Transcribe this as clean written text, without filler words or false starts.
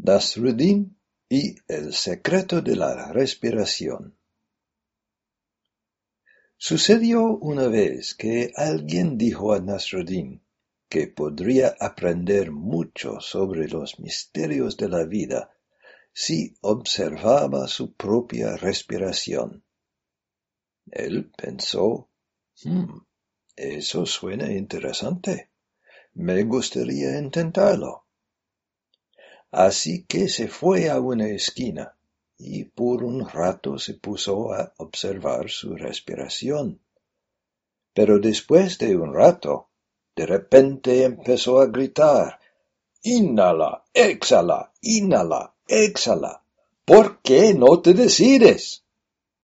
Nasruddin y el secreto de la respiración. Sucedió una vez que alguien dijo a Nasruddin que podría aprender mucho sobre los misterios de la vida si observaba su propia respiración. Él pensó, eso suena interesante. Me gustaría intentarlo. Así que se fue a una esquina y por un rato se puso a observar su respiración. Pero después de un rato, de repente empezó a gritar: «Inhala, exhala, inhala, exhala. ¿Por qué no te decides?»